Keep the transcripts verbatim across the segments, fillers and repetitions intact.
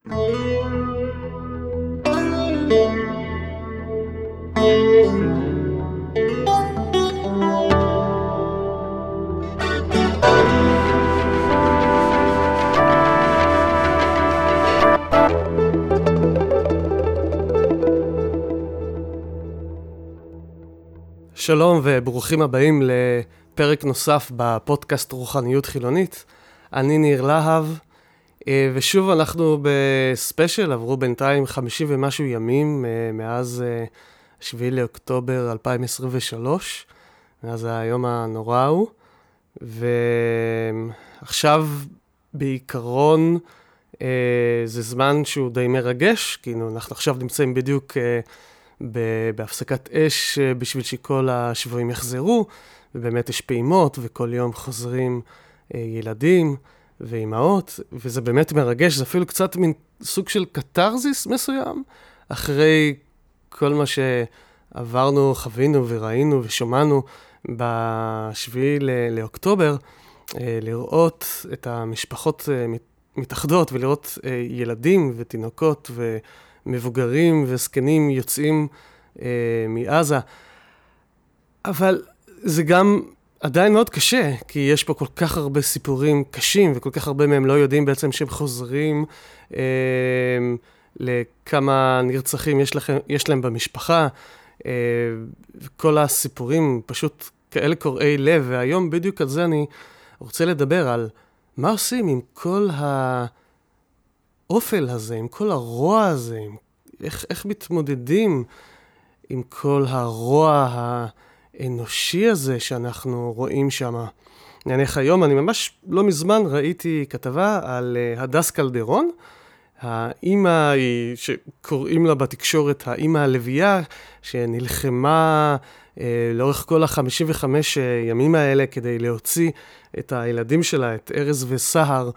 שלום וברוכים הבאים לפרק נוסף בפודקאסט רוחניות חילונית. אני ניר להב, ושוב אנחנו בספיישל, עברו בינתיים חמישים ומשהו ימים מאז שביעי לאוקטובר אלפיים עשרים ושלוש, מאז היום הנורא הוא, ועכשיו בעיקרון זה זמן שהוא די מרגש, כי אנחנו עכשיו נמצאים בדיוק בהפסקת אש בשביל שכל השבויים יחזרו, ובאמת יש פעימות, וכל יום חוזרים ילדים ואימהות, וזה באמת מרגש, זה אפילו קצת מין סוג של קטרזיס מסוים, אחרי כל מה שעברנו, חווינו וראינו ושומענו בשביעי לאוקטובר, לראות את המשפחות מתאחדות, ולראות ילדים ותינוקות ו... מבוגרים וזקנים יוצאים אה, מעזה. אבל זה גם עדיין מאוד קשה, כי יש פה כל כך הרבה סיפורים קשים, וכל כך הרבה מהם לא יודעים בעצם שהם חוזרים אה, לכמה נרצחים יש, לכם, יש להם במשפחה. אה, וכל הסיפורים פשוט כאלה קוראי לב, והיום בדיוק על זה אני רוצה לדבר על מה עושים עם כל ה... אופל הזה, עם כל הרוע הזה, עם איך, איך מתמודדים עם כל הרוע האנושי הזה שאנחנו רואים שם. נניח היום, אני ממש לא מזמן ראיתי כתבה על uh, הדס קלדרון, האמא היא, שקוראים לה בתקשורת, האמא הלוויה, שנלחמה uh, לאורך כל ה-חמישים וחמישה ימים האלה כדי להוציא את הילדים שלה, את ארז וסהר,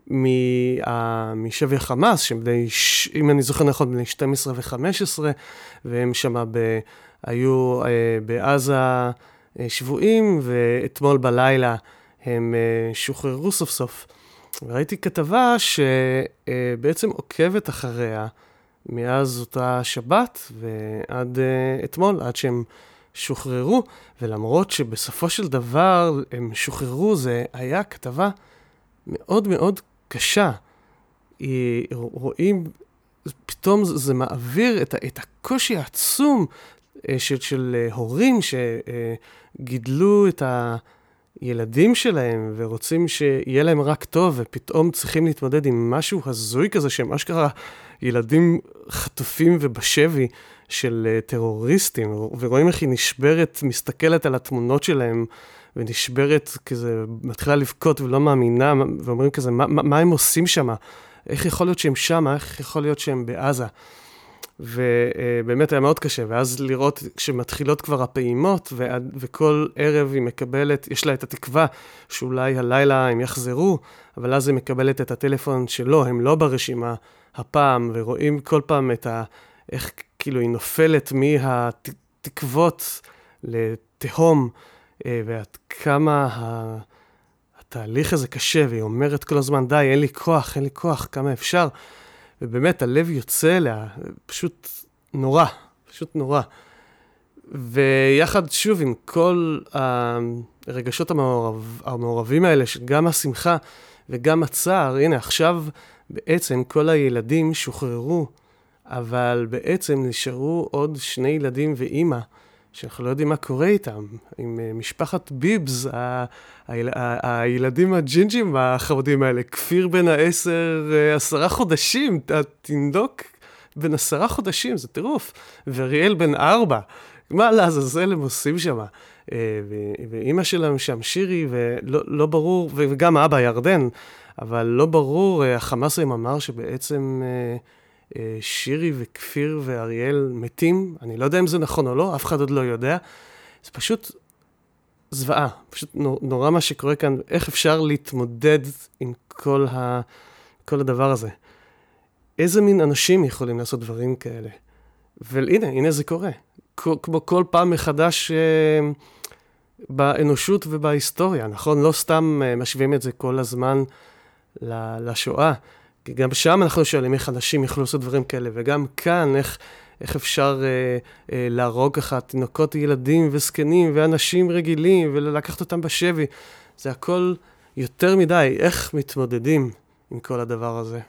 משבי החמאס, שהם בני, אם אני זוכר נכון, בני שתים עשרה ו-חמש עשרה, והם שם ב, היו אה, בעזה אה, שבועים, ואתמול בלילה הם אה, שוחררו סוף סוף. וראיתי כתבה שבעצם עוקבת אחריה מאז אותה שבת ועד אה, אתמול, עד שהם שוחררו, ולמרות שבסופו של דבר הם שוחררו, זה היה כתבה מאוד מאוד קשה. רואים, פתאום זה מעביר את, את הקושי העצום של, של הורים שגידלו את הילדים שלהם ורוצים שיהיה להם רק טוב, ופתאום צריכים להתמודד עם משהו הזוי כזה, שהם אשכרה ילדים חטופים ובשבי של טרוריסטים, ורואים איך היא נשברת, מסתכלת על התמונות שלהם, ונשברת כזה, מתחילה לבכות ולא מאמינה, ואומרים כזה, מה, מה, מה הם עושים שם? איך יכול להיות שהם שם? איך יכול להיות שהם בעזה? ובאמת היה מאוד קשה, ואז לראות כשמתחילות כבר הפעימות, ועד, וכל ערב היא מקבלת, יש לה את התקווה שאולי הלילה הם יחזרו, אבל אז היא מקבלת את הטלפון שלו, הם לא ברשימה הפעם, ורואים כל פעם את ה... איך כאילו היא נופלת מהתקוות לתהום, ועד כמה התהליך הזה קשה, והיא אומרת כל הזמן, די, אין לי כוח, אין לי כוח, כמה אפשר. ובאמת, הלב יוצא אליה, פשוט נורא, פשוט נורא. ויחד שוב עם כל הרגשות המעורב, המעורבים האלה, שגם השמחה וגם הצער, הנה עכשיו בעצם כל הילדים שוחררו, אבל בעצם נשארו עוד שני ילדים ואימא, שאנחנו לא יודעים מה קורה איתם, עם משפחת ביבס, ה- ה- ה- הילדים הג'ינג'ים החמודים האלה, כפיר בן העשר, עשרה חודשים, התינוק בן עשרה חודשים, זה טירוף, ואריאל בן ארבע, מה לעזאזל הם עושים שם? ואימא שלהם שם שירי, ולא לא ברור, וגם אבא ירדן, אבל לא ברור, החמאס הם אמר שבעצם שירי וכפיר ואריאל מתים, אני לא יודע אם זה נכון או לא, אף אחד עוד לא יודע, זה פשוט זוועה, פשוט נורא מה שקורה כאן, איך אפשר להתמודד עם כל, ה, כל הדבר הזה. איזה מין אנשים יכולים לעשות דברים כאלה? והנה, הנה זה קורה. כמו כל פעם מחדש אה, באנושות ובהיסטוריה, נכון? לא סתם אה, משווים את זה כל הזמן לשואה, כי גם שם אנחנו שואלים איך אנשים יכלו לעשות דברים כאלה, וגם כאן איך, איך אפשר אה, אה, להרוג ככה תינוקות, ילדים וזקנים ואנשים רגילים, ולקחת אותם בשבי. זה הכל יותר מדי, איך מתמודדים עם כל הדבר הזה.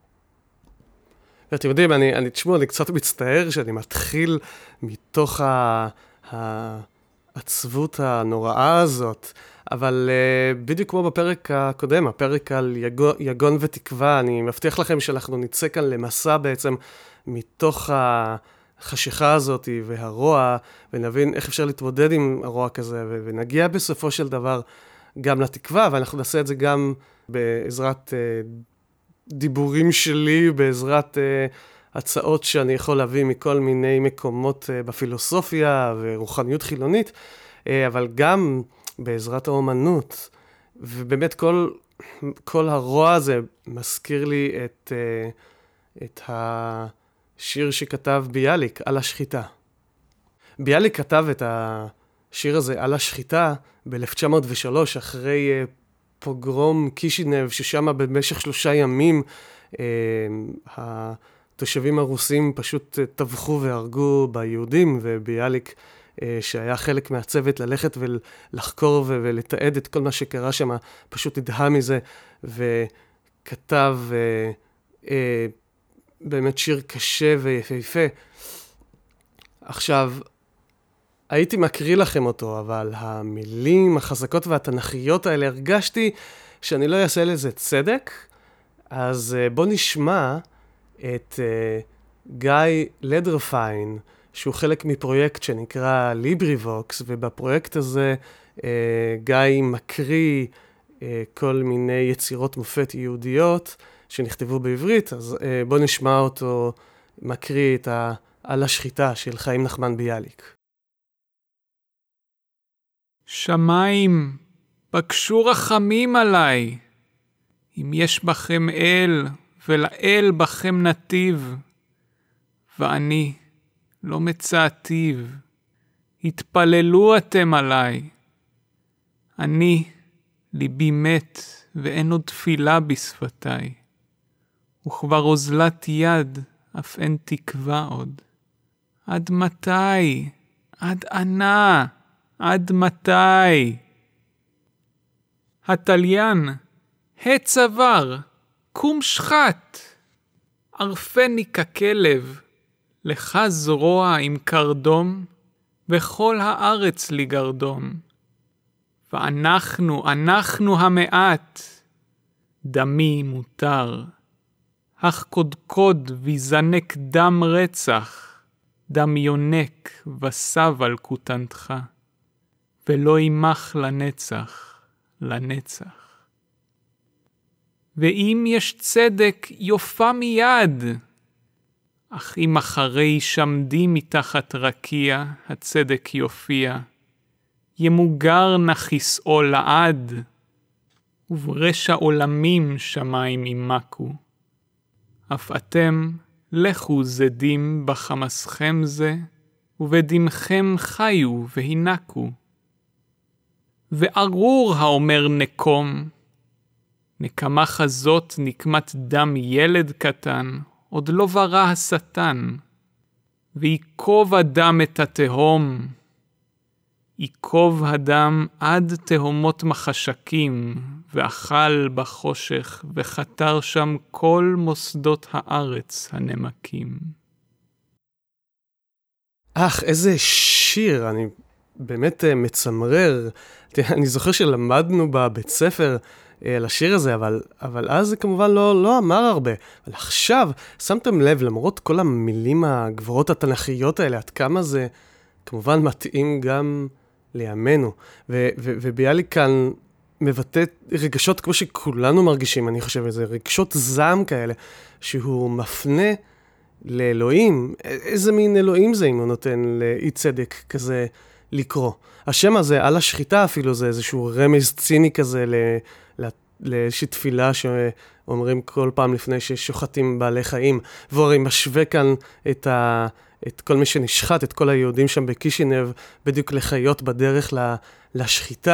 ואתם יודעים, אני, אני, תשמעו, אני קצת מצטער שאני מתחיל מתוך ה, העצבות הנוראה הזאת, אבל uh, בדיוק כמו בפרק הקודם, הפרק על יגון, יגון ותקווה, אני מבטיח לכם שאנחנו נצא כאן למסע בעצם מתוך החשיכה הזאת והרוע, ונבין איך אפשר להתמודד עם הרוע כזה, ו- ונגיע בסופו של דבר גם לתקווה, ואנחנו נעשה את זה גם בעזרת uh, דיבורים שלי, בעזרת uh, הצעות שאני יכול להביא מכל מיני מקומות uh, בפילוסופיה ורוחניות חילונית, uh, אבל גם בעזרת האומנות, ובאמת כל, כל הרוע הזה מזכיר לי את, uh, את השיר שכתב ביאליק, על השחיטה. ביאליק כתב את השיר הזה, על השחיטה, ב-אלף תשע מאות ושלוש, אחרי uh, פוגרום קישינב, ששם במשך שלושה ימים uh, התושבים הרוסים פשוט uh, טבחו והרגו ביהודים, וביאליק שהיה חלק מהצוות ללכת ולחקור ולתעד את כל מה שקרה שם, פשוט נדהם מזה, וכתב אה, אה, באמת שיר קשה ויפהפה. עכשיו, הייתי מקריא לכם אותו, אבל המילים החזקות והתנכיות האלה, הרגשתי שאני לא אעשה לזה צדק, אז אה, בוא נשמע את אה, גיא לדרפיין, שהוא חלק מפרויקט שנקרא ליבריבוקס, ובפרויקט הזה אה, גיא מקריא אה, כל מיני יצירות מופת יהודיות שנכתבו בעברית, אז אה, בוא נשמע אותו מקריא את ה- על השחיטה של חיים נחמן ביאליק. שמיים, בקשו רחמים עליי, אם יש בכם אל, ולאל בכם נתיב, ואני לא מצאתיו, התפללו אתם עליי. אני, ליבי מת, ואין עוד תפילה בשפתיי, וכבר אוזלת יד, אף אין תקווה עוד. עד מתי? עד ענה? עד מתי? התליין, הצוואר, קום שחט, ערפני ככלב, לך זרוע עם קרדום, וכל הארץ לי גרדום. ואנחנו, אנחנו המעט, דמי מותר, אך קודקוד ויזנק דם רצח, דם יונק וסב על כותנתך, ולא ימח לנצח, לנצח. ואם יש צדק יופה מיד, אך אם אחרי שמדי מתחת רקיע, הצדק יופיע, ימוגר נכיסאו לעד, וברשע עולמים שמיים ימקו. אף אתם לכו זדים בחמסכם זה, ובדמכם חיו והינקו. וארור האומר נקום, נקמה חזות נקמת דם ילד קטן, עוד לא ברא השטן, ויקוב הדם את התהום, יקוב הדם עד תהומות מחשקים, ואכל בחושך, וחתר שם כל מוסדות הארץ הנמקים. אך, איזה שיר, אני באמת uh, מצמרר. אני זוכר שלמדנו בבית ספר uh, על השיר הזה, אבל, אבל אז זה כמובן לא, לא אמר הרבה. אבל עכשיו, שמתם לב, למרות כל המילים הגבוהות התנכיות האלה, עד כמה זה כמובן מתאים גם לימינו. ו- ו- וביאליק כאן מבטא רגשות כמו שכולנו מרגישים, אני חושב, איזה רגשות זעם כאלה, שהוא מפנה לאלוהים. איזה מין אלוהים זה אם הוא נותן לאי צדק כזה לקרוא. השם הזה, על השחיטה אפילו, זה איזשהו רמז ציני כזה לאיזושהי תפילה שאומרים כל פעם לפני ששוחטים בעלי חיים. והוא הרי משווה כאן את, ה, את כל מי שנשחט, את כל היהודים שם בקישינב, בדיוק לחיות בדרך לשחיטה.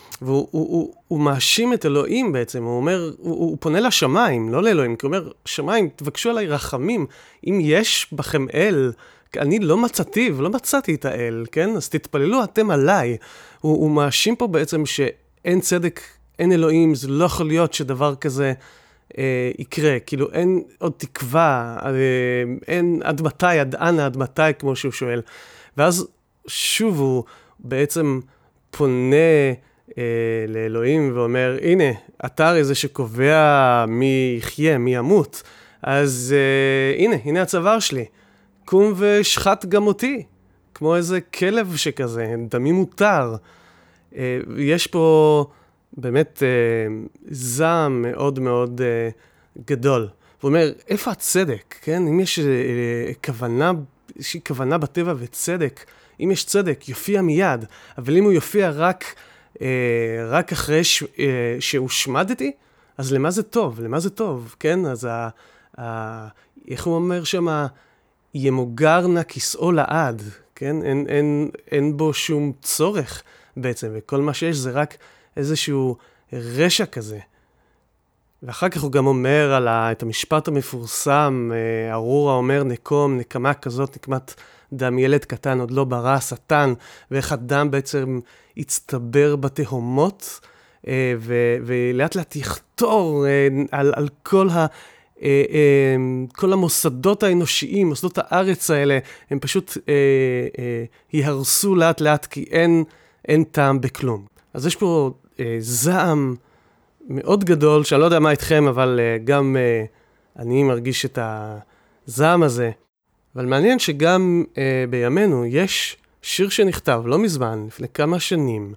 והוא הוא, הוא, הוא מאשים את אלוהים בעצם, הוא אומר, הוא, הוא פונה לשמיים, לא לאלוהים, כי הוא אומר, שמיים, תבקשו עליי רחמים, אם יש בכם אל, אני לא מצאתי ולא מצאתי את האל, כן? אז תתפללו אתם עליי. הוא, הוא מאשים פה בעצם שאין צדק, אין אלוהים, זה לא יכול להיות שדבר כזה אה, יקרה, כאילו אין עוד תקווה, אה, אין עד מתי, עד אנה, עד מתי, כמו שהוא שואל. ואז שוב הוא בעצם פונה אה, לאלוהים ואומר, הנה, אתה הרי זה שקובע מי יחיה, מי ימות, אז אה, הנה, הנה הצוואר שלי. קום ושחט גם אותי, כמו איזה כלב שכזה, דמי מותר. אה, יש פה באמת אה, זעם מאוד מאוד אה, גדול. הוא אומר, איפה הצדק? כן? אם יש אה, כוונה, יש כוונה בטבע וצדק, אם יש צדק, יופיע מיד. אבל אם הוא יופיע רק, אה, רק אחרי ש, אה, שהושמדתי, אז למה זה טוב? למה זה טוב? כן? אז ה, ה, איך הוא אומר שמה, ימוגר נא כיסאו לעד, כן? אין, אין, אין בו שום צורך בעצם, וכל מה שיש זה רק איזשהו רשע כזה. ואחר כך הוא גם אומר על ה, את המשפט המפורסם, ארורה אומר נקום, נקמה כזאת, נקמת דם ילד קטן, עוד לא ברא השטן, ואיך הדם בעצם הצטבר בתהומות, ו, ולאט לאט יכתור על, על כל ה... כל המוסדות האנושיים, מוסדות הארץ האלה, הם פשוט יהרסו לאט לאט, כי אין, אין טעם בכלום. אז יש פה זעם מאוד גדול, שאני לא יודע מה איתכם, אבל גם אני מרגיש את הזעם הזה. אבל מעניין שגם בימינו יש שיר שנכתב לא מזמן, לפני כמה שנים,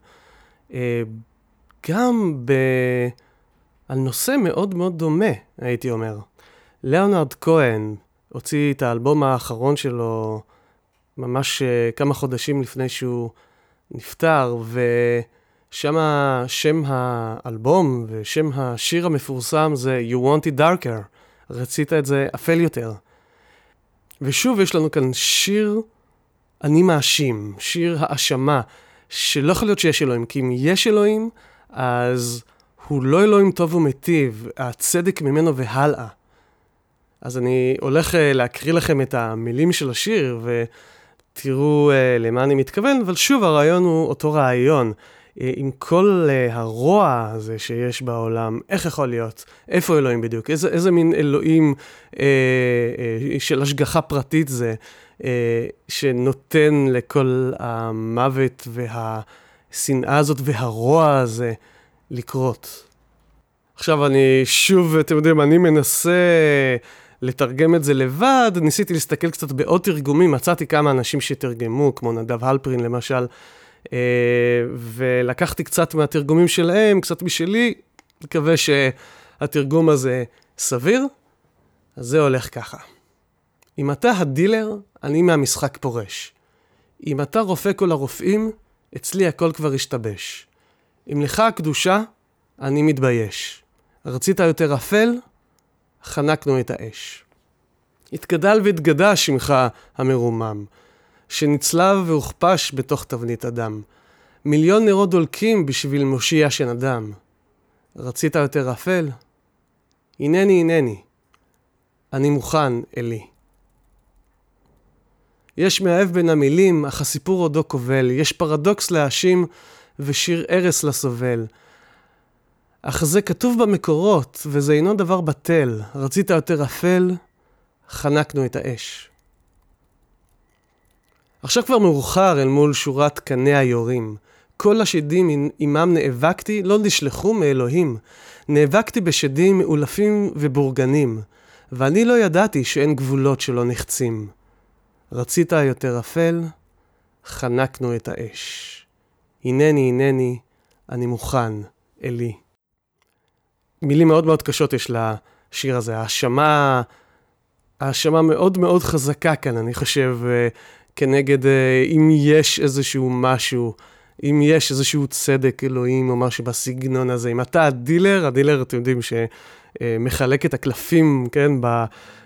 גם ב... על נושא מאוד מאוד דומה, הייתי אומר. ליאונרד כהן הוציא את האלבום האחרון שלו ממש כמה חודשים לפני שהוא נפטר, ושם שם האלבום ושם השיר המפורסם זה You Want It Darker, רצית את זה אפל יותר. ושוב יש לנו כאן שיר אני מאשים, שיר האשמה, שלא יכול להיות שיש אלוהים, כי אם יש אלוהים, אז הוא לא אלוהים טוב ומטיב, הצדק ממנו והלאה. אז אני הולך להקריא לכם את המילים של השיר, ותראו למה אני מתכוון, אבל שוב הרעיון הוא אותו רעיון. עם כל הרוע הזה שיש בעולם, איך יכול להיות? איפה אלוהים בדיוק? איזה, איזה מין אלוהים אה, אה, של השגחה פרטית זה, אה, שנותן לכל המוות והשנאה הזאת והרוע הזה לקרות. עכשיו אני שוב, אתם יודעים, אני מנסה לתרגם את זה לבד, ניסיתי להסתכל קצת בעוד תרגומים, מצאתי כמה אנשים שתרגמו, כמו נדב הלפרין למשל, ולקחתי קצת מהתרגומים שלהם, קצת משלי, מקווה שהתרגום הזה סביר. אז זה הולך ככה. אם אתה הדילר, אני מהמשחק פורש. אם אתה רופא כל הרופאים, אצלי הכל כבר השתבש. אם לך הקדושה, אני מתבייש. רצית יותר אפל, חנקנו את האש. התגדל והתגדע שמך המרומם, שנצלב והוכפש בתוך תבנית אדם. מיליון נרות דולקים בשביל מושיע שנדם. רצית יותר אפל? הנני, הנני. אני מוכן, אלי. יש מאהב בין המילים, אך הסיפור עודו כובל. יש פרדוקס להאשים ושיר ארס לסובל. אך זה כתוב במקורות, וזה אינו דבר בטל. רצית יותר אפל? חנקנו את האש. עכשיו כבר מאוחר אל מול שורת קני היורים. כל השדים עמם נאבקתי לא נשלחו מאלוהים. נאבקתי בשדים מאולפים ובורגנים, ואני לא ידעתי שאין גבולות שלא נחצים. רצית יותר אפל? חנקנו את האש. הנני, הנני, אני מוכן, אלי. מילים מאוד מאוד קשות יש לשיר הזה. האשמה, האשמה מאוד מאוד חזקה כאן, אני חושב, כנגד אם יש איזשהו משהו, אם יש איזשהו צדק אלוהים או משהו בסגנון הזה. אם אתה הדילר, הדילר, אתם יודעים, שמחלק את הקלפים, כן,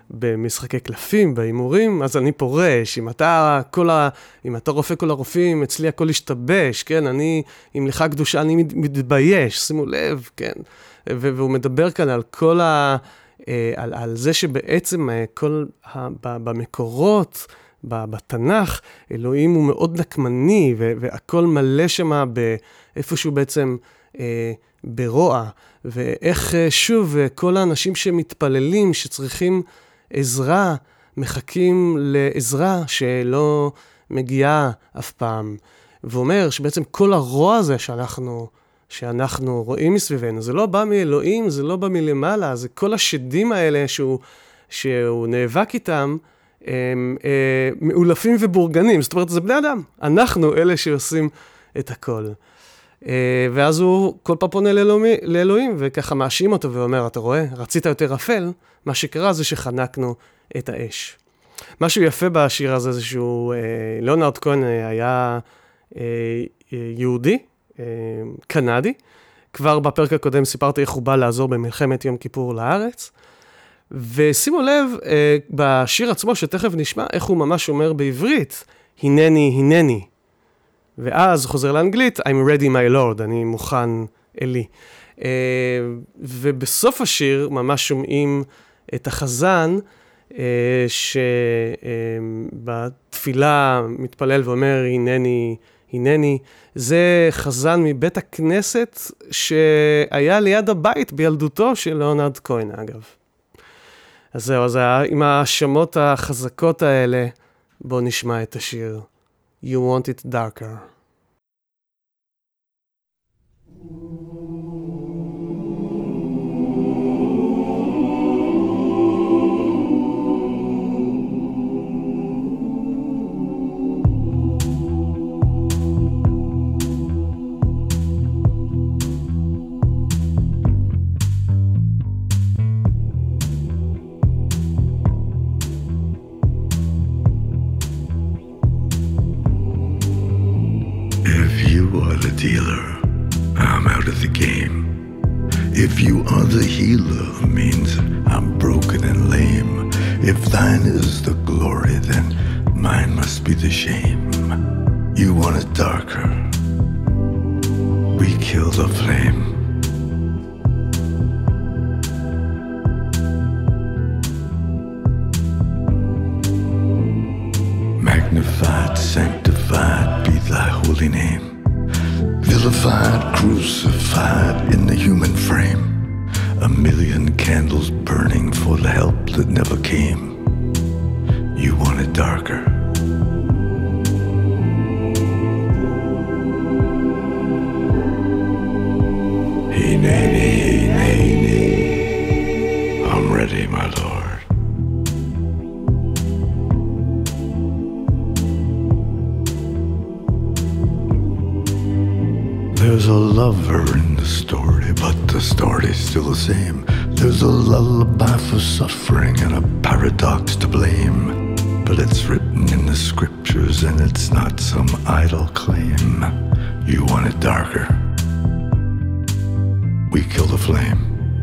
במשחקי קלפים, באימורים, אז אני פורש. אם אתה, כל ה... אם אתה רופא כל הרופאים, אצלי הכל ישתבש, כן? אני, עם לך קדושה, אני מתבייש, שימו לב, כן? והוא מדבר כאן על כל ה... על, על זה שבעצם כל ה... במקורות, בתנ"ך, אלוהים הוא מאוד נקמני, והכל מלא שמה באיפשהו בעצם ברוע, ואיך שוב כל האנשים שמתפללים, שצריכים עזרה, מחכים לעזרה שלא מגיעה אף פעם. ואומר שבעצם כל הרוע הזה שאנחנו, שאנחנו רואים מסביבנו, זה לא בא מאלוהים, זה לא בא מלמעלה, זה כל השדים האלה שהוא, שהוא נאבק איתם, הם, אה, מאולפים ובורגנים, זאת אומרת, זה בני אדם. אנחנו אלה שעושים את הכל. אה, ואז הוא כל פעם פונה לאלוהים, לאלוהים, וככה מאשים אותו ואומר, אתה רואה, רצית יותר אפל, מה שקרה זה שחנקנו את האש. משהו יפה בשיר הזה זה שהוא, אה, ליאונרד כהן היה אה, יהודי, אה, קנדי, כבר בפרק הקודם סיפרתי איך הוא בא לעזור במלחמת יום כיפור לארץ, ושימו לב, אה, בשיר עצמו שתכף נשמע, איך הוא ממש אומר בעברית, הנני, הנני. ואז חוזר לאנגלית, I'm ready my lord, אני מוכן אלי. אה, ובסוף השיר ממש שומעים את החזן, אה, שבתפילה מתפלל ואומר, הנני, הנני. זה חזן מבית הכנסת שהיה ליד הבית בילדותו של ליאונרד כהן, אגב. אז זהו, אז עם השמות החזקות האלה, בואו נשמע את השיר. You want it darker. Dealer, I'm out of the game. If you are the healer, means I'm broken and lame. If thine is the glory, then mine must be the shame. You want it darker, we kill the flame. Magnified, sanctified be thy holy name. Vilified, crucified in the human frame. A million candles burning for the help that never came. You want it darker. Hineni, hineni, I'm ready, my lord. There's a lover in the story, but the story's still the same. There's a lullaby for suffering and a paradox to blame. But it's written in the scriptures and it's not some idle claim. You want it darker, we kill the flame.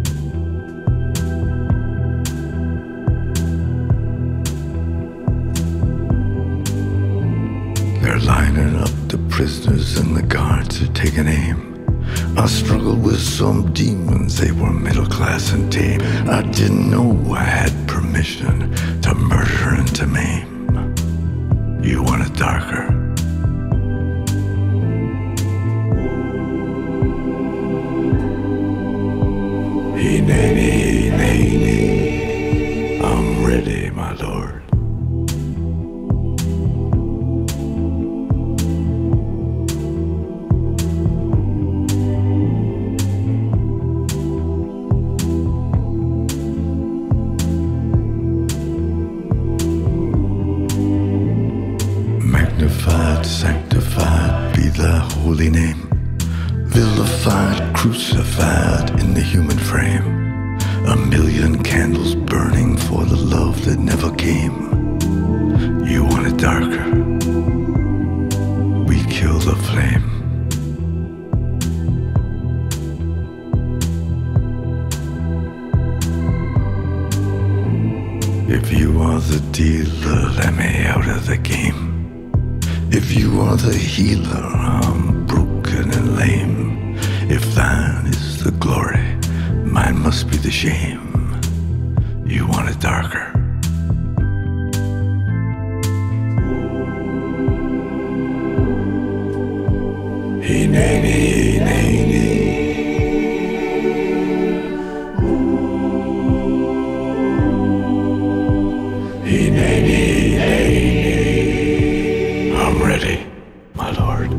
They're lining up the prisoners and the guards are taking aim. I struggled with some demons, they were middle class and tame. I didn't know I had permission to murder and to maim. You want it darker. Hineni, hineni, I'm ready, my lord. Sanctified be thy holy name. Vilified, crucified in the human frame. A million candles burning for the love that never came. You want it darker, we kill the flame. If you are the dealer, let me out of the game. If you are the healer, I'm broken and lame. If thine is the glory, mine must be the shame. You want it darker. Hineni, hineni. Hineni, hineni. I'm ready, my lord.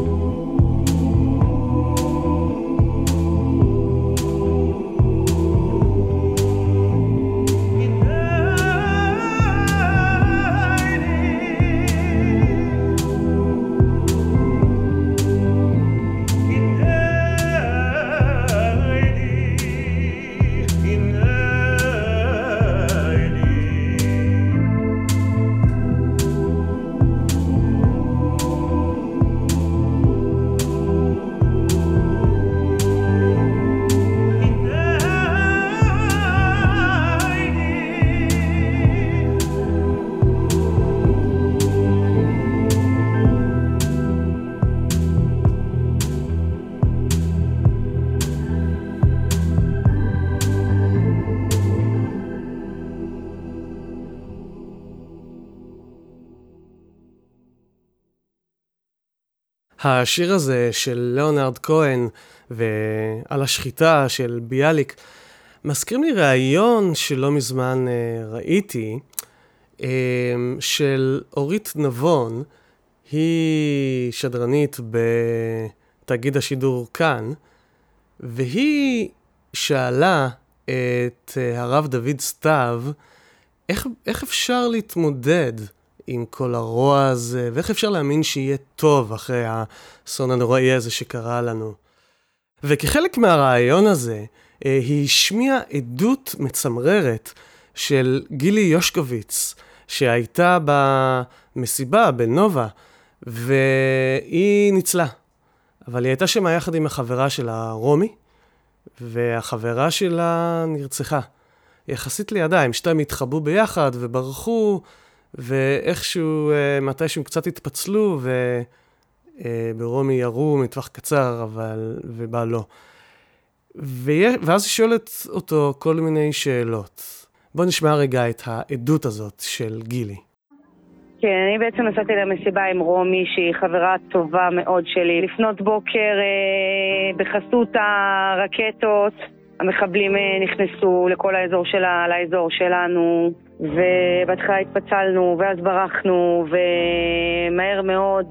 השיר הזה של ליאונרד כהן ועל השחיטה של ביאליק מזכירים לי רעיון שלא מזמן uh, ראיתי uh, של אורית נבון, היא שדרנית בתאגיד השידור כאן, והיא שאלה את uh, הרב דוד סתיו איך, איך אפשר להתמודד עם כל הרוע הזה, ואיך אפשר להאמין שיהיה טוב אחרי האסון הנוראי הזה שקרה לנו. וכחלק מהרעיון הזה, היא השמיעה עדות מצמררת של גילי יושקוביץ, שהייתה במסיבה בנובה, והיא ניצלה. אבל היא הייתה שם יחד עם החברה שלה, רומי, והחברה שלה נרצחה. יחסית לידה, הם שתיים התחבאו ביחד וברחו, ואיכשהו, מתישהו קצת התפצלו, וברומי ירו מטווח קצר, אבל, ובה לא. ואז היא שואלת אותו כל מיני שאלות. בוא נשמע רגע את העדות הזאת של גילי. כן, אני בעצם נסעתי למסיבה עם רומי, שהיא חברה טובה מאוד שלי. לפנות בוקר, בחסות הרקטות, המחבלים נכנסו לכל האזור שלה, לאזור שלנו, ובהתחלה התפצלנו, ואז ברחנו, ומהר מאוד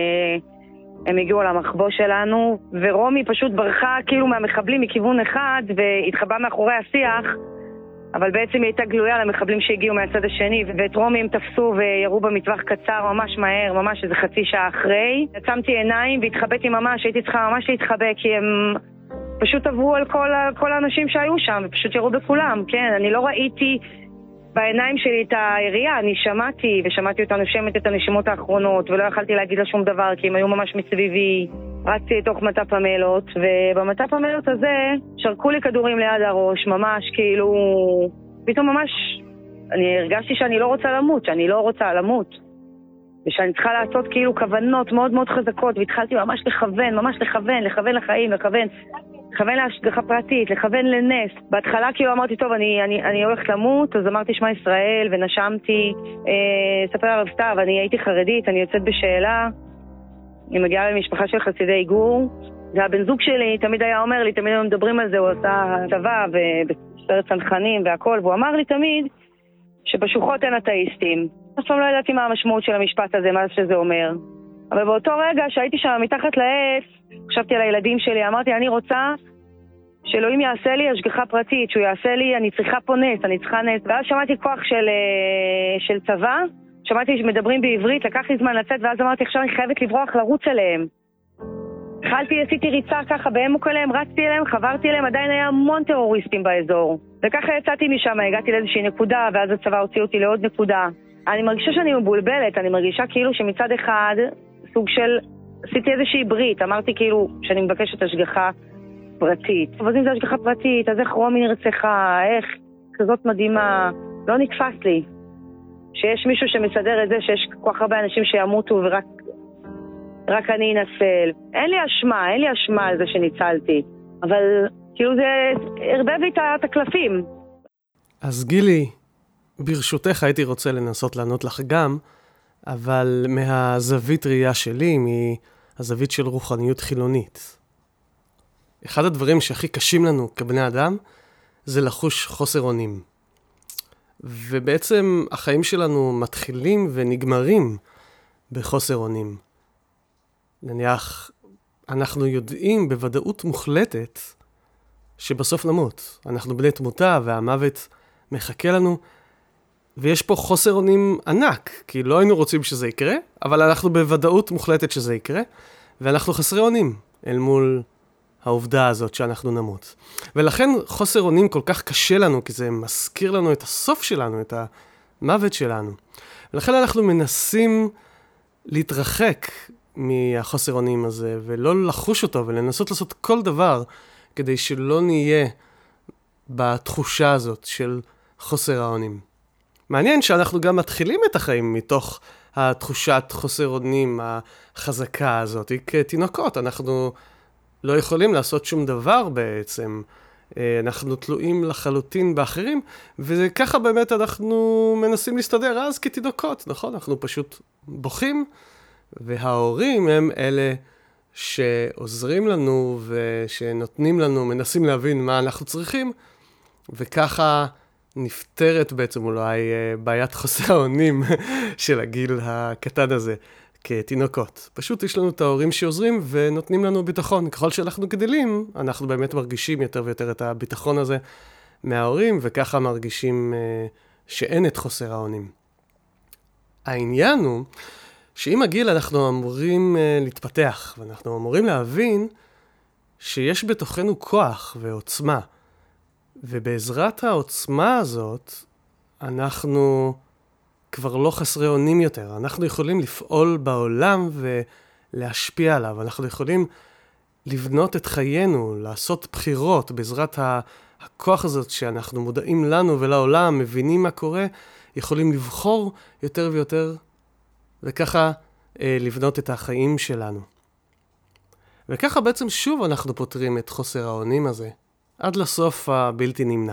הם הגיעו למחבוא שלנו, ורומי פשוט ברחה כאילו מהמחבלים מכיוון אחד, והתחבאה מאחורי השיח, אבל בעצם היא הייתה גלויה למחבלים שהגיעו מהצד השני, ואת רומי הם תפסו וירו במטווח קצר ממש מהר, ממש איזה חצי שעה אחרי. עצמתי עיניים והתחבאתי ממש, הייתי צריכה ממש להתחבא, כי הם פשוט עברו על כל, כל האנשים שהיו שם, ופשוט ירו בכולם, כן, אני לא ראיתי בעיניים שלי את הירייה, אני שמעתי, ושמעתי אותה נושמת את הנשימות האחרונות, ולא יכלתי להגיד לה שום דבר, כי הם היו ממש מסביבי. רצתי לתוך מטף המלות, ובמטף המלות הזה שרקו לי כדורים ליד הראש, ממש כאילו, פתאום ממש, אני הרגשתי שאני לא רוצה למות, שאני לא רוצה למות, ושאני צריכה לעשות כאילו כוונות מאוד מאוד חזקות, והתחלתי ממש לכוון, ממש לכוון, לכוון לחיים, לכוון, לכוון להשגחה פרטית, לכוון לנס. בהתחלה כאילו אמרתי, טוב, אני, אני, אני הולכת למות, אז אמרתי שמע ישראל, ונשמתי, אה, ספר הרב סתיו, אני הייתי חרדית, אני יוצאת בשאלה, אני מגיעה למשפחה של חסידי גור, והבן זוג שלי תמיד היה אומר לי, תמיד הם מדברים על זה, הוא עשה צבא ובסרט צנחנים והכל, והוא אמר לי תמיד שבשוחות אין אתאיסטים. אף פעם לא ידעתי מה המשמעות של המשפט הזה, מה שזה אומר. אבל באותו רגע שהייתי שם מתחת לעץ, חשבתי על הילדים שלי, אמרתי, אני רוצה שאלוהים יעשה לי השגחה פרטית, שהוא יעשה לי, אני צריכה פה נס, אני צריכה נס. ואז שמעתי כוח של, של צבא, שמעתי שמדברים בעברית, לקח לי זמן לצאת, ואז אמרתי, עכשיו אני חייבת לברוח, לרוץ אליהם. התחלתי, עשיתי ריצה ככה, בעמוק אליהם, רצתי אליהם, חברתי אליהם, עדיין היה המון טרוריסטים באזור. וככה יצאתי משם, הגעתי לאיזושהי נקודה, ואז הצבא הוציא אותי לעוד נקודה. אני מרגישה שאני מבולבלת, אני מרגישה כאילו שמצד אחד, סוג של, עשיתי איזושהי ברית, אמרתי כאילו שאני מבקשת השגחה פרטית. אבל אם זה השגחה פרטית, אז איך רומי נרצחה, איך כזאת מדהימה, לא נתפס לי. שיש מישהו שמסדר את זה, שיש כל כך הרבה אנשים שימותו ורק רק אני אנצל. אין לי אשמה, אין לי אשמה על זה שניצלתי. אבל כאילו זה הרבב לי את הקלפים. אז גילי, ברשותך הייתי רוצה לנסות לענות לך גם, אבל מהזווית ראייה שלי, מהזווית של רוחניות חילונית. אחד הדברים שהכי קשים לנו כבני אדם, זה לחוש חוסר אונים. ובעצם החיים שלנו מתחילים ונגמרים בחוסר אונים. נניח, אנחנו יודעים בוודאות מוחלטת שבסוף נמות. אנחנו בני תמותה והמוות מחכה לנו, ויש פה חוסר אונים ענק, כי לא היינו רוצים שזה יקרה, אבל אנחנו בוודאות מוחלטת שזה יקרה, ואנחנו חסרי אונים אל מול העובדה הזאת שאנחנו נמות. ולכן חוסר אונים כל כך קשה לנו, כי זה מזכיר לנו את הסוף שלנו, את המוות שלנו. ולכן אנחנו מנסים להתרחק מהחוסר אונים הזה, ולא לחוש אותו, ולנסות לעשות כל דבר, כדי שלא נהיה בתחושה הזאת של חוסר האונים. מעניין שאנחנו גם מתחילים את החיים מתוך התחושת חוסר אונים החזקה הזאת. כתינוקות, אנחנו לא יכולים לעשות שום דבר בעצם. אנחנו תלויים לחלוטין באחרים, וככה באמת אנחנו מנסים להסתדר אז כתינוקות, נכון? אנחנו פשוט בוכים, וההורים הם אלה שעוזרים לנו ושנותנים לנו, מנסים להבין מה אנחנו צריכים, וככה נפטרת בעצם אולי בעיית חוסר האונים של הגיל הקטן הזה כתינוקות. פשוט יש לנו את ההורים שעוזרים ונותנים לנו ביטחון. ככל שאנחנו גדלים, אנחנו באמת מרגישים יותר ויותר את הביטחון הזה מההורים, וככה מרגישים שאין את חוסר האונים. העניין הוא שעם הגיל אנחנו אמורים להתפתח, ואנחנו אמורים להבין שיש בתוכנו כוח ועוצמה. ובעזרת העוצמה הזאת, אנחנו כבר לא חסרי אונים יותר. אנחנו יכולים לפעול בעולם ולהשפיע עליו. אנחנו יכולים לבנות את חיינו, לעשות בחירות בעזרת הכוח הזאת שאנחנו מודעים לנו ולעולם, מבינים מה קורה, יכולים לבחור יותר ויותר, וככה אה, לבנות את החיים שלנו. וככה בעצם שוב אנחנו פותרים את חוסר האונים הזה. עד לסוף הבלתי נמנע.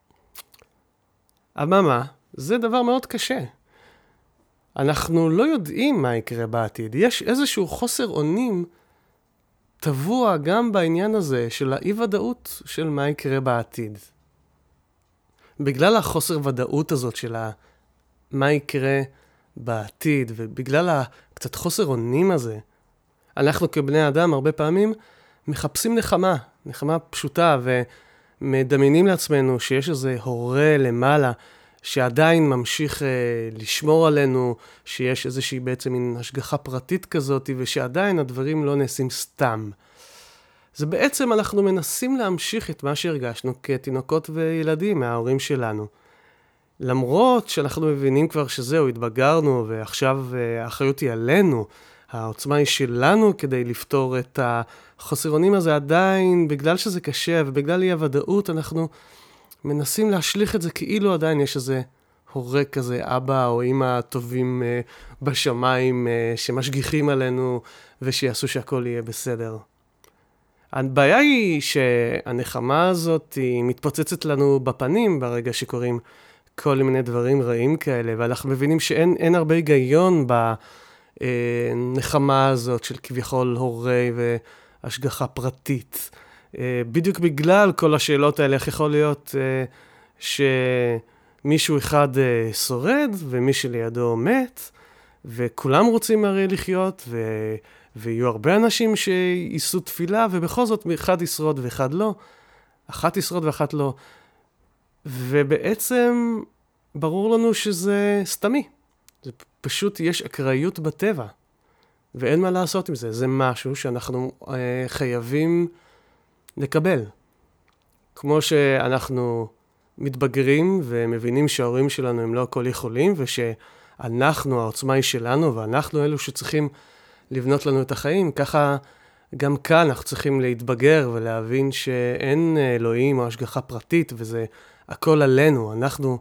אבל מה? זה דבר מאוד קשה. אנחנו לא יודעים מה יקרה בעתיד. יש איזשהו חוסר אונים טבוע גם בעניין הזה של האי-ודאות של מה יקרה בעתיד. בגלל החוסר ודאות הזאת של מה יקרה בעתיד, ובגלל הקצת חוסר אונים הזה, אנחנו כבני אדם הרבה פעמים מחפשים נחמה. נחמה פשוטה, ומדמיינים לעצמנו שיש איזה הורה למעלה, שעדיין ממשיך אה, לשמור עלינו, שיש איזושהי בעצם מין השגחה פרטית כזאת, ושעדיין הדברים לא נעשים סתם. זה בעצם אנחנו מנסים להמשיך את מה שהרגשנו כתינוקות וילדים מההורים שלנו. למרות שאנחנו מבינים כבר שזהו, התבגרנו, ועכשיו אה, האחריות היא עלינו, העוצמה היא שלנו כדי לפתור את החוסר אונים הזה, עדיין, בגלל שזה קשה ובגלל אי הוודאות, אנחנו מנסים להשליך את זה כאילו עדיין יש איזה הורה כזה, אבא או אמא טובים uh, בשמיים uh, שמשגיחים עלינו ושיעשו שהכל יהיה בסדר. הבעיה היא שהנחמה הזאת היא מתפוצצת לנו בפנים ברגע שקורים כל מיני דברים רעים כאלה, ואנחנו מבינים שאין אין הרבה היגיון ב... נחמה הזאת של כביכול הורי והשגחה פרטית. בדיוק בגלל כל השאלות האלה, איך יכול להיות שמישהו אחד שורד ומי שלידו מת, וכולם רוצים הרי לחיות, ו... ויהיו הרבה אנשים שייסו תפילה, ובכל זאת אחד ישרוד ואחד לא, אחת ישרוד ואחת לא. ובעצם ברור לנו שזה סתמי. זה פשוט יש אקראיות בטבע, ואין מה לעשות עם זה. זה משהו שאנחנו אה, חייבים לקבל. כמו שאנחנו מתבגרים ומבינים שההורים שלנו הם לא הכל יכולים, ושאנחנו, העוצמה היא שלנו, ואנחנו אלו שצריכים לבנות לנו את החיים, ככה גם כאן אנחנו צריכים להתבגר ולהבין שאין אלוהים או השגחה פרטית, וזה הכל עלינו. אנחנו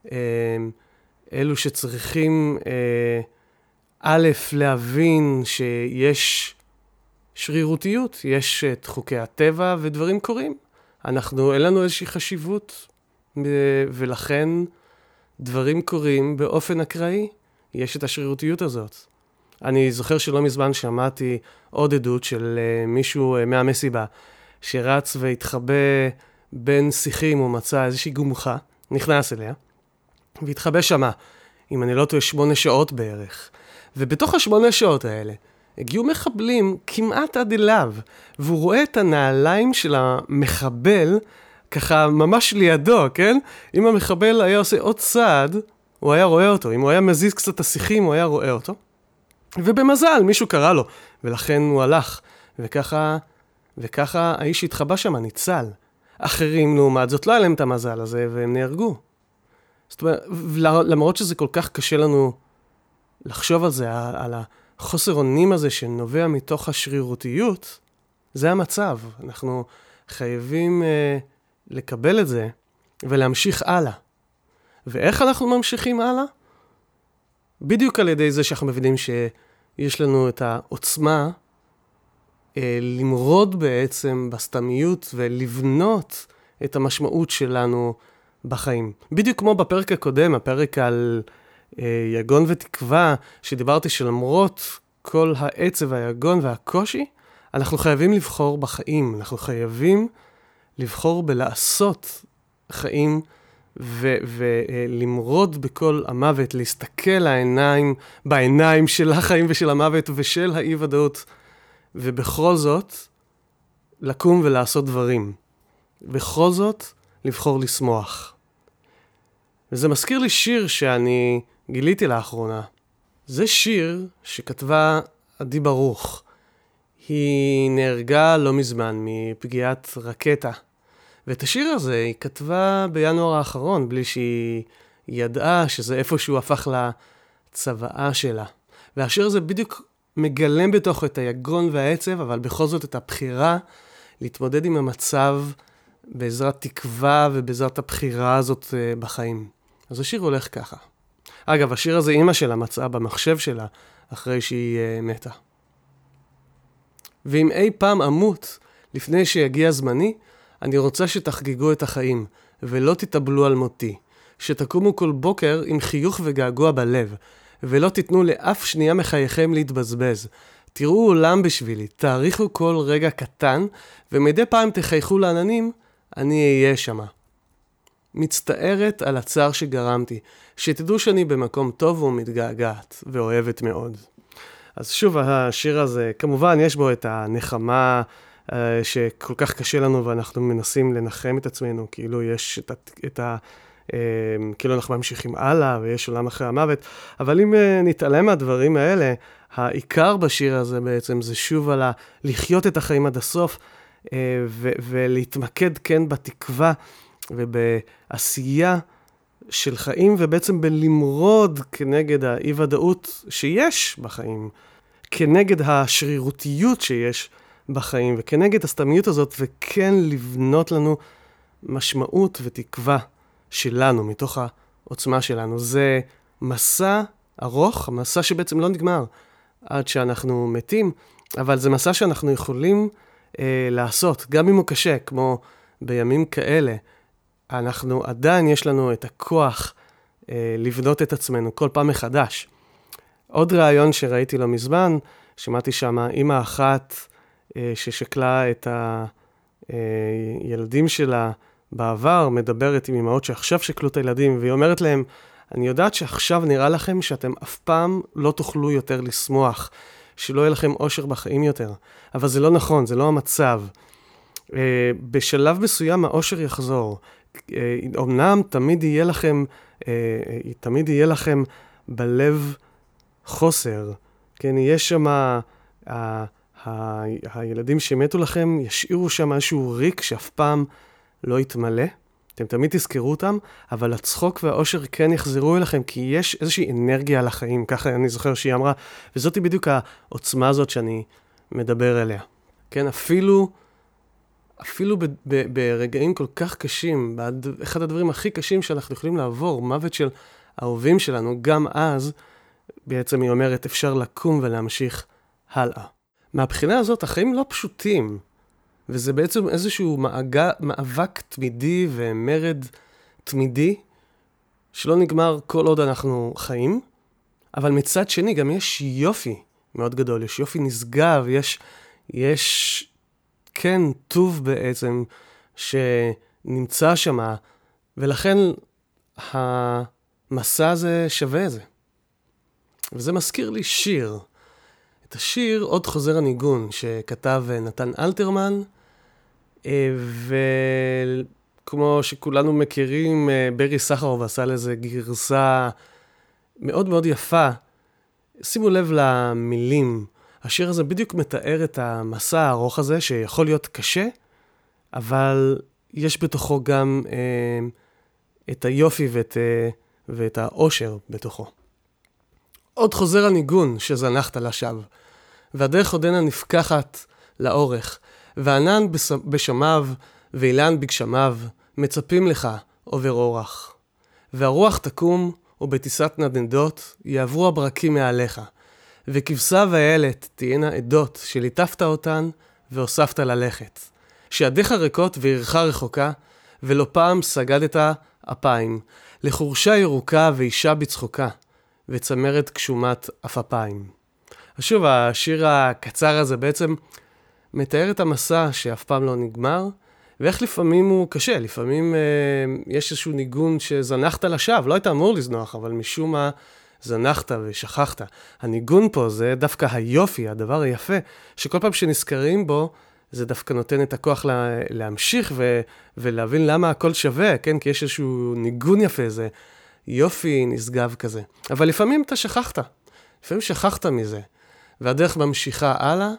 אלו שצריכים א', להבין שיש שרירותיות, יש את חוקי הטבע ודברים קורים. אנחנו, אין לנו איזושהי חשיבות, ולכן דברים קורים באופן אקראי. יש את השרירותיות הזאת. אני זוכר שלא מזמן שמעתי עוד עדות של מישהו מהמסיבה, שרץ והתחבא בין שיחים, הוא מצא איזושהי גומחה, נכנס אליה, והתחבא שמה, אם אני לא טועה, שמונה שעות בערך. ובתוך השמונה שעות האלה, הגיעו מחבלים כמעט עד אליו, והוא רואה את הנעליים של המחבל, ככה ממש לידו, כן? אם המחבל היה עושה עוד צעד, הוא היה רואה אותו. אם הוא היה מזיז קצת את השיחים, הוא היה רואה אותו. ובמזל, מישהו קרא לו, ולכן הוא הלך. וככה, וככה האיש התחבא שם, ניצל. אחרים, לעומת זאת, לא היה להם את המזל הזה, והם נהרגו. זאת אומרת, למרות שזה כל כך קשה לנו לחשוב על זה, על החוסר אונים הזה שנובע מתוך השרירותיות, זה המצב. אנחנו חייבים אה, לקבל את זה ולהמשיך הלאה. ואיך אנחנו ממשיכים הלאה? בדיוק על ידי זה שאנחנו מבינים שיש לנו את העוצמה אה, למרוד בעצם בסתמיות ולבנות את המשמעות שלנו בחיים. בדיוק כמו בפרק הקודם, הפרק על אה, יגון ותקווה, שדיברתי שלמרות כל העצב, היגון והקושי, אנחנו חייבים לבחור בחיים, אנחנו חייבים לבחור בלעשות חיים ולמרוד בכל המוות, להסתכל לעיניים, בעיניים של החיים ושל המוות ושל האי-ודאות, ובכל זאת לקום ולעשות דברים. בכל זאת לבחור לשמוח. וזה מזכיר לי שיר שאני גיליתי לאחרונה. זה שיר שכתבה עדי ברוך. היא נהרגה לא מזמן מפגיעת רקטה. ואת השיר הזה היא כתבה בינואר האחרון, בלי שהיא ידעה שזה איפשהו הפך לצוואה שלה. והשיר הזה בדיוק מגלם בתוך את היגון והעצב, אבל בכל זאת את הבחירה להתמודד עם המצב בעזרת תקווה ובעזרת הבחירה הזאת בחיים. אז השיר הולך ככה. אגב, השיר הזה אמא שלה מצאה במחשב שלה אחרי שהיא מתה. ואם אי פעם אמות לפני שיגיע זמני, אני רוצה שתחגגו את החיים, ולא תתאבלו על מותי. שתקומו כל בוקר עם חיוך וגעגוע בלב, ולא תיתנו לאף שנייה מחייכם להתבזבז. תראו עולם בשבילי, תאריכו כל רגע קטן, ומדי פעם תחייכו לעננים, אני אהיה שמה. מצטערת על הצער שגרמתי, שתדעו שאני במקום טוב ומתגעגעת, ואוהבת מאוד. אז שוב, השיר הזה, כמובן יש בו את הנחמה, שכל כך קשה לנו ואנחנו מנסים לנחם את עצמנו, כאילו יש את ה... את ה כאילו אנחנו ממשיכים הלאה ויש עולם אחרי המוות, אבל אם נתעלם מהדברים האלה, העיקר בשיר הזה בעצם זה שוב על לחיות את החיים עד הסוף, ו- ולהתמקד כן בתקווה ובעשייה של חיים, ובעצם בלמרוד כנגד האי-ודאות שיש בחיים, כנגד השרירותיות שיש בחיים, וכנגד הסתמיות הזאת, וכן לבנות לנו משמעות ותקווה שלנו, מתוך העוצמה שלנו. זה מסע ארוך, מסע שבעצם לא נגמר עד שאנחנו מתים, אבל זה מסע שאנחנו יכולים אה, לעשות, גם אם הוא קשה, כמו בימים כאלה, אנחנו עדיין יש לנו את הכוח אה, לבנות את עצמנו כל פעם מחדש. עוד רעיון שראיתי לא מזמן, שמעתי שמה אמא אחת אה, ששקלה את הילדים שלה בעבר, מדברת עם אמאות שעכשיו שקלו את הילדים, והיא אומרת להם, אני יודעת שעכשיו נראה לכם שאתם אף פעם לא תוכלו יותר לשמוח, שלא יהיה לכם אושר בחיים יותר. אבל זה לא נכון, זה לא המצב. אה, בשלב מסוים האושר יחזור. אה, אמנם תמיד יהיה לכם, אה, תמיד יהיה לכם בלב חוסר. כן, יש שם, ה, ה, ה, הילדים שמתו לכם ישאירו שם משהו ריק שאף פעם לא יתמלא. אתם תמיד תזכרו אותם, אבל הצחוק והאושר כן יחזרו אליכם, כי יש איזושהי אנרגיה על החיים, ככה אני זוכר שהיא אמרה, וזאת בדיוק העוצמה הזאת שאני מדבר עליה. כן, אפילו אפילו ב- ב- ברגעים כל כך קשים, אחד הדברים הכי קשים שאנחנו יכולים לעבור, מוות של האהובים שלנו, גם אז, בעצם היא אומרת, אפשר לקום ולהמשיך הלאה. מהבחינה הזאת, החיים לא פשוטים, וזה בעצם איזשהו מאג... מאבק תמידי ומרד תמידי, שלא נגמר כל עוד אנחנו חיים, אבל מצד שני גם יש יופי מאוד גדול, יש יופי נשגב, יש, יש כן טוב בעצם שנמצא שמה, ולכן המסע הזה שווה את זה. וזה מזכיר לי שיר. את השיר עוד חוזר הניגון שכתב נתן אלתרמן, וכמו שכולנו מכירים, ברי סחרוב עשה לזה גרסה מאוד מאוד יפה. שימו לב למילים. השיר הזה בדיוק מתאר את המסע הארוך הזה שיכול להיות קשה, אבל יש בתוכו גם אה, את היופי ואת, אה, ואת האושר בתוכו. עוד חוזר הניגון שזנחת לשווא, והדרך עודנה נפקחת לאורך, וענן בשמיו ואילן בגשמיו מצפים לך עובר אורח. והרוח תקום ובטיסת נדנדות יעברו הברקים מעליך, וכבשה והילת תהיינה עדות שליטפת אותן והוספת ללכת. שידיך ריקות ועירך רחוקה, ולא פעם סגדת אפיים, לחורשה ירוקה ואישה בצחוקה, וצמרת קשומת אפיים. שוב, השיר הקצר הזה בעצם מתאר את המסע שאף פעם לא נגמר, ואיך לפעמים הוא קשה, לפעמים אה, יש איזשהו ניגון שזנחת לשווא, לא היית אמור לזנוח, אבל משום מה זנחת ושכחת. הניגון פה זה דווקא היופי, הדבר היפה, שכל פעם שנזכרים בו, זה דווקא נותן את הכוח לה, להמשיך ו, ולהבין למה הכל שווה, כן? כי יש איזשהו ניגון יפה, זה יופי נשגב כזה. אבל לפעמים אתה שכחת, לפעמים שכחת מזה, והדרך ממשיכה הלאה,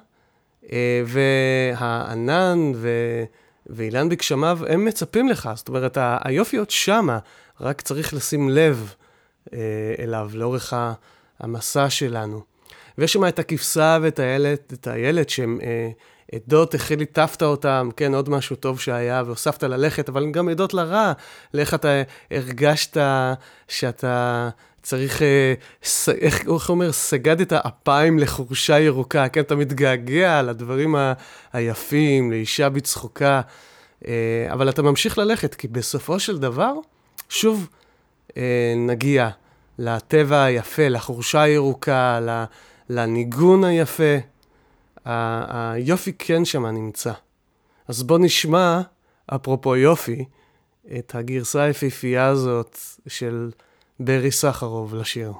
והענן ו... ואילן בגשמיו, הם מצפים לך. זאת אומרת, היופי עוד שמה, רק צריך לשים לב אליו, לאורך המסע שלנו. ויש שם את הכבשה ואת הילד, את הילד שהם עדות, איך ליטפת אותם, כן, עוד משהו טוב שהיה, והוספת ללכת, אבל גם עדות לרע, לאיך אתה הרגשת שאתה צריך, איך הוא אומר, סגדת אפיים לחורשה ירוקה, כן, אתה מתגעגע לדברים היפים, לאישה בצחוקה, אבל אתה ממשיך ללכת, כי בסופו של דבר, שוב נגיע לטבע היפה, לחורשה הירוקה, לניגון היפה, היופי כן שמה נמצא. אז בוא נשמע, אפרופו יופי, את הגרסה היפיפייה הזאת של ברי סחרוב לשיר.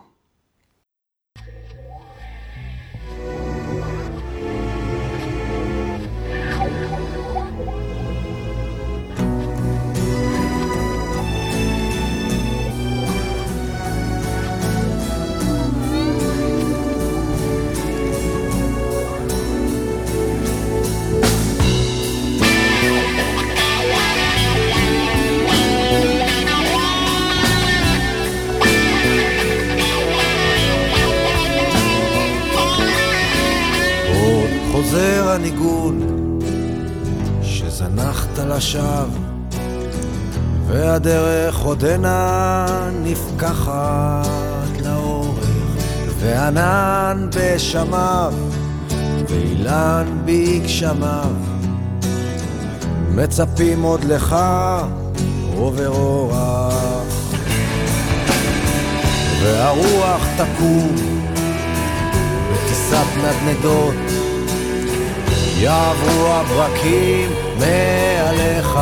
חוזר הניגון שזנחת לשווא, והדרך עודנה נפקחת לאורך, וענן בשמיו ואילן בגשמיו מצפים עוד לך עובר אורח. והרוח תקום בטיסת נדנדות, יעברו הברקים מעליך,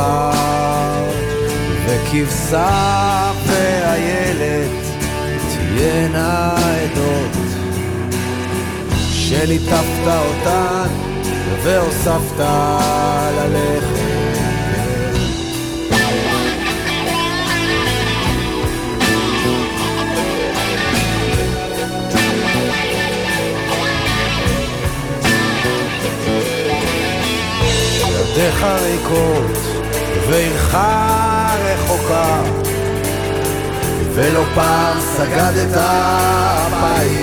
וכבשה והילד תהיינה עדות שליטפת אותן והוספת ללכת. ידיך ריקות ועירך רחוקה, ולא פעם סגדת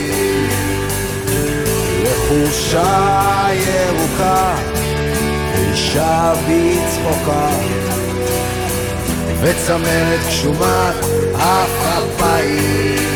אפיים לחורשה ירוקה, אישה בצחוקה וצמרת גשומת אפיים.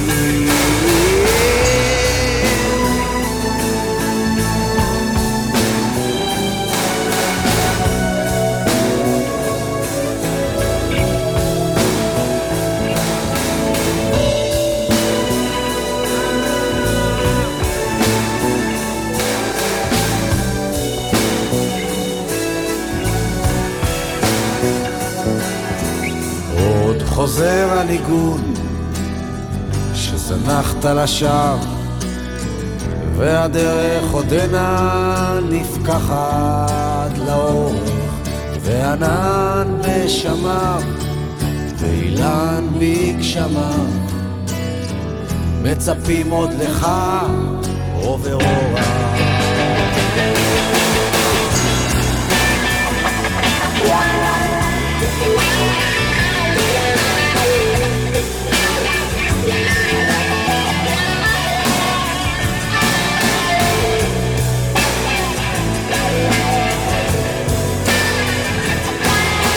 חוזר הניגון שזנחת לשווא, והדרך עודנה נפקחת לאורך, וענן בשמיו ואילן בגשמיו, מצפים עוד לך עובר אורה.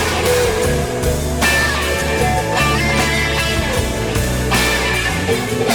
We'll be right back.